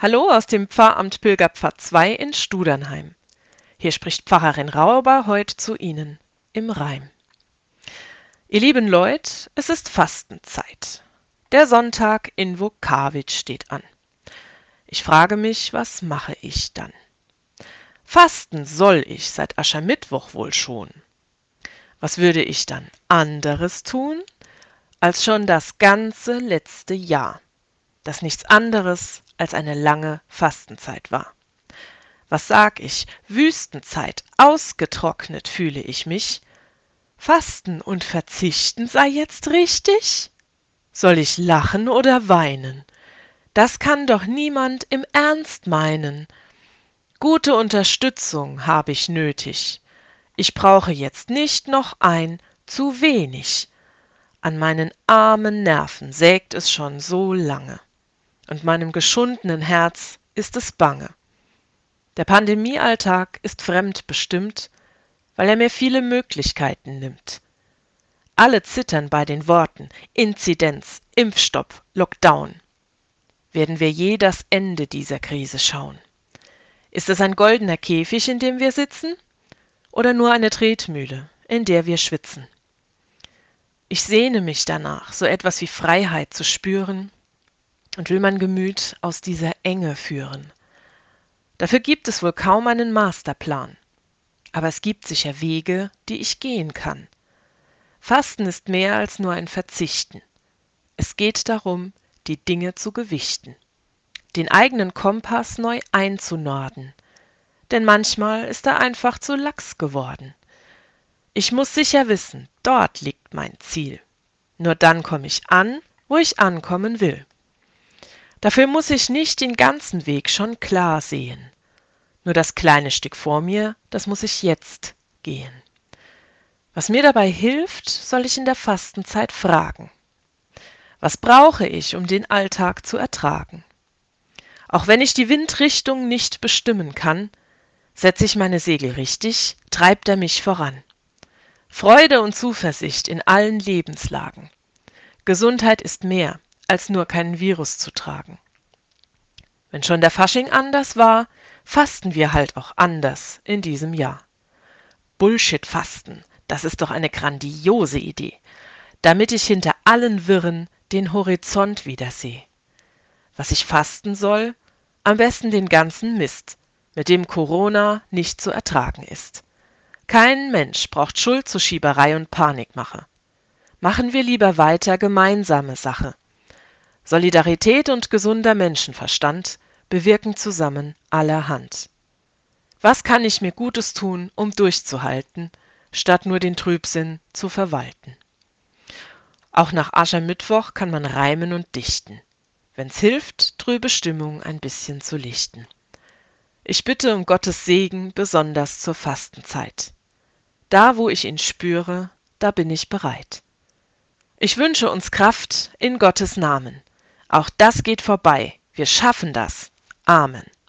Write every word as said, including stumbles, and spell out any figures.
Hallo aus dem Pfarramt Pilgerpfad zwei in Studernheim. Hier spricht Pfarrerin Rauber heute zu Ihnen im Reim. Ihr lieben Leut, es ist Fastenzeit. Der Sonntag in Vokavitsch steht an. Ich frage mich, was mache ich dann? Fasten soll ich seit Aschermittwoch wohl schon. Was würde ich dann anderes tun, als schon das ganze letzte Jahr, das nichts anderes als eine lange Fastenzeit war? Was sag ich? Wüstenzeit, ausgetrocknet fühle ich mich. Fasten und verzichten sei jetzt richtig? Soll ich lachen oder weinen? Das kann doch niemand im Ernst meinen. Gute Unterstützung habe ich nötig. Ich brauche jetzt nicht noch ein zu wenig. An meinen armen Nerven sägt es schon so lange, und meinem geschundenen Herz ist es bange. Der Pandemiealltag ist fremdbestimmt, weil er mir viele Möglichkeiten nimmt. Alle zittern bei den Worten Inzidenz, Impfstopp, Lockdown. Werden wir je das Ende dieser Krise schauen? Ist es ein goldener Käfig, in dem wir sitzen, oder nur eine Tretmühle, in der wir schwitzen? Ich sehne mich danach, so etwas wie Freiheit zu spüren und will mein Gemüt aus dieser Enge führen. Dafür gibt es wohl kaum einen Masterplan, aber es gibt sicher Wege, die ich gehen kann. Fasten ist mehr als nur ein Verzichten. Es geht darum, die Dinge zu gewichten, den eigenen Kompass neu einzunorden, denn manchmal ist er einfach zu lax geworden. Ich muss sicher wissen, dort liegt mein Ziel. Nur dann komme ich an, wo ich ankommen will. Dafür muss ich nicht den ganzen Weg schon klar sehen. Nur das kleine Stück vor mir, das muss ich jetzt gehen. Was mir dabei hilft, soll ich in der Fastenzeit fragen. Was brauche ich, um den Alltag zu ertragen? Auch wenn ich die Windrichtung nicht bestimmen kann, setze ich meine Segel richtig, treibt er mich voran. Freude und Zuversicht in allen Lebenslagen. Gesundheit ist mehr, als nur keinen Virus zu tragen. Wenn schon der Fasching anders war, fasten wir halt auch anders in diesem Jahr. Bullshit-Fasten, das ist doch eine grandiose Idee, damit ich hinter allen Wirren den Horizont wieder sehe. Was ich fasten soll? Am besten den ganzen Mist, mit dem Corona nicht zu ertragen ist. Kein Mensch braucht Schuldzuschieberei und Panikmache. Machen wir lieber weiter gemeinsame Sache. Solidarität und gesunder Menschenverstand bewirken zusammen allerhand. Was kann ich mir Gutes tun, um durchzuhalten, statt nur den Trübsinn zu verwalten? Auch nach Aschermittwoch kann man reimen und dichten, wenn's hilft, trübe Stimmung ein bisschen zu lichten. Ich bitte um Gottes Segen besonders zur Fastenzeit. Da, wo ich ihn spüre, da bin ich bereit. Ich wünsche uns Kraft in Gottes Namen. Auch das geht vorbei. Wir schaffen das. Amen.